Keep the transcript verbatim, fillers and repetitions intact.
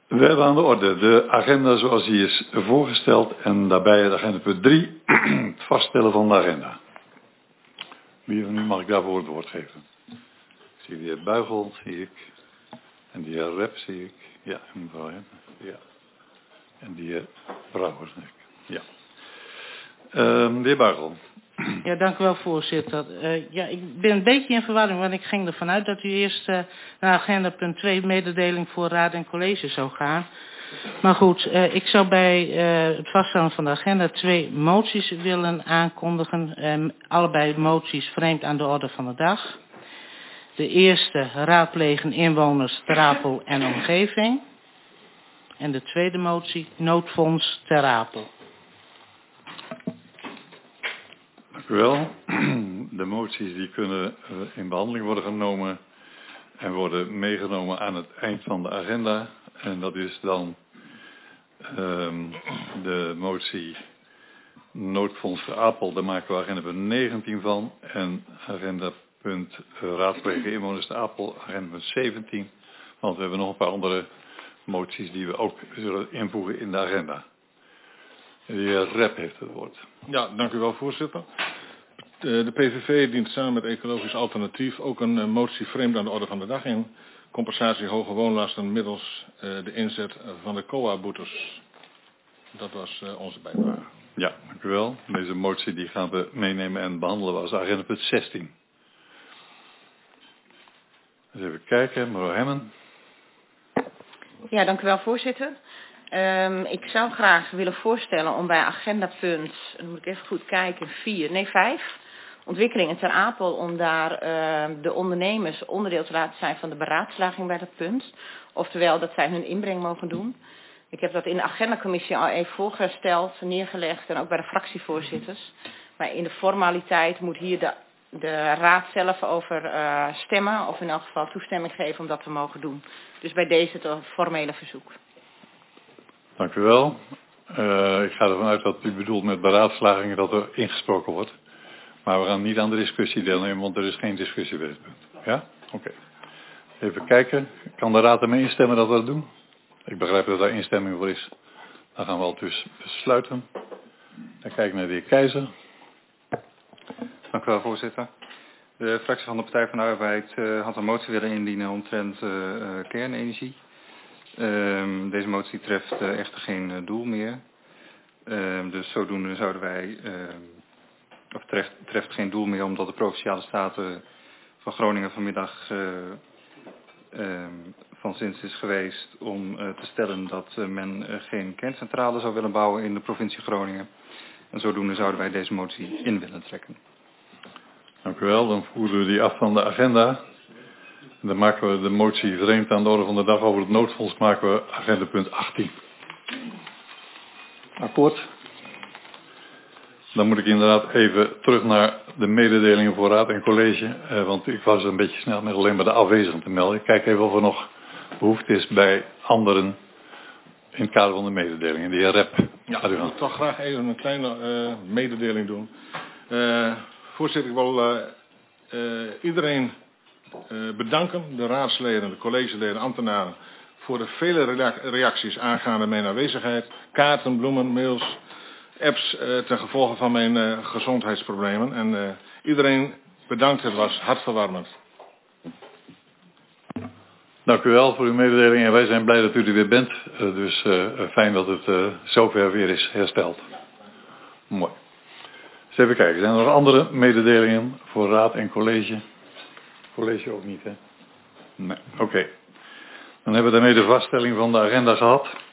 We hebben aan de orde de agenda zoals die is voorgesteld en daarbij het agendapunt drie, het vaststellen van de agenda. Wie van u mag ik daarvoor het woord geven? Ik zie de heer Buigel, zie ik. En de heer Rep, zie ik. Ja, en mevrouw Hemmen. Ja. En de heer Brouwer, zie ik. Ja. Uh, de heer Buigel. Ja, dank u wel, voorzitter. Uh, ja, ik ben een beetje in verwarring, want ik ging ervan uit dat u eerst uh, naar agenda punt twee, mededeling voor raad en college zou gaan. Maar goed, uh, ik zou bij uh, het vaststellen van de agenda twee moties willen aankondigen. Um, allebei moties vreemd aan de orde van de dag. De eerste, raadplegen inwoners Ter Apel en omgeving. En de tweede motie, noodfonds Ter Apel. Dank u wel. De moties die kunnen in behandeling worden genomen en worden meegenomen aan het eind van de agenda. En dat is dan um, de motie noodfonds Ter Apel, daar maken we agenda punt negentien van. En agenda punt uh, raadplegen inwoners Ter Apel, agenda punt zeventien. Want we hebben nog een paar andere moties die we ook zullen invoegen in de agenda. De heer Rep heeft het woord. Ja, dank u wel, voorzitter. De, de P V V dient samen met Ecologisch Alternatief ook een uh, motie vreemd aan de orde van de dag in. Compensatie hoge woonlasten middels uh, de inzet van de C O A-boetes. Dat was uh, onze bijdrage. Ja, dank u wel. Deze motie die gaan we meenemen en behandelen als agenda punt zestien. Dus even kijken, mevrouw Hemmen. Ja, dank u wel, voorzitter. Um, ik zou graag willen voorstellen om bij agendapunt, dan moet ik even goed kijken, vier, nee vijf, ontwikkelingen Ter Apel, om daar uh, de ondernemers onderdeel te laten zijn van de beraadslaging bij dat punt. Oftewel dat zij hun inbreng mogen doen. Ik heb dat in de agendacommissie al even voorgesteld, neergelegd en ook bij de fractievoorzitters. Maar in de formaliteit moet hier de, de raad zelf over uh, stemmen, of in elk geval toestemming geven om dat te mogen doen. Dus bij deze het formele verzoek. Dank u wel. Uh, ik ga ervan uit dat u bedoelt met beraadslagingen dat er ingesproken wordt. Maar we gaan niet aan de discussie deelnemen, want er is geen discussie bij dit punt. Ja? Oké. Okay. Even kijken. Kan de raad ermee instemmen dat we dat doen? Ik begrijp dat daar instemming voor is. Dan gaan we al dus besluiten. Dan kijk ik naar de heer Keizer. Dank u wel, voorzitter. De fractie van de Partij van de Arbeid uh, had een motie willen indienen omtrent uh, uh, kernenergie. Uh, deze motie treft uh, echter geen uh, doel meer. Uh, dus zodoende zouden wij, uh, of treft, treft geen doel meer omdat de Provinciale Staten van Groningen vanmiddag uh, uh, van zins is geweest om uh, te stellen dat uh, men uh, geen kerncentrale zou willen bouwen in de provincie Groningen. En zodoende zouden wij deze motie in willen trekken. Dank u wel, dan voeren we die af van de agenda. Dan maken we de motie vreemd aan de orde van de dag over het noodfonds, maken we agenda punt achttien. Akkoord. Dan moet ik inderdaad even terug naar de mededelingen voor raad en college. Eh, want ik was een beetje snel met alleen maar de afwezigen te melden. Ik kijk even of er nog behoefte is bij anderen in het kader van de mededelingen. De heer Rep. Ja, ik wil toch graag even een kleine uh, mededeling doen. Uh, voorzitter, ik wil uh, uh, iedereen uh, bedanken. De raadsleden, de collegeleden, ambtenaren. Voor de vele reacties aangaande mijn aanwezigheid. Kaarten, bloemen, mails, apps uh, ten gevolge van mijn uh, gezondheidsproblemen. En uh, iedereen bedankt, het was hartverwarmend. Dank u wel voor uw mededeling en wij zijn blij dat u er weer bent. Uh, dus uh, fijn dat het uh, zover weer is hersteld. Mooi. Dus even kijken, zijn er nog andere mededelingen voor raad en college? College ook niet, hè? Nee, oké. Okay. Dan hebben we daarmee de vaststelling van de agenda gehad.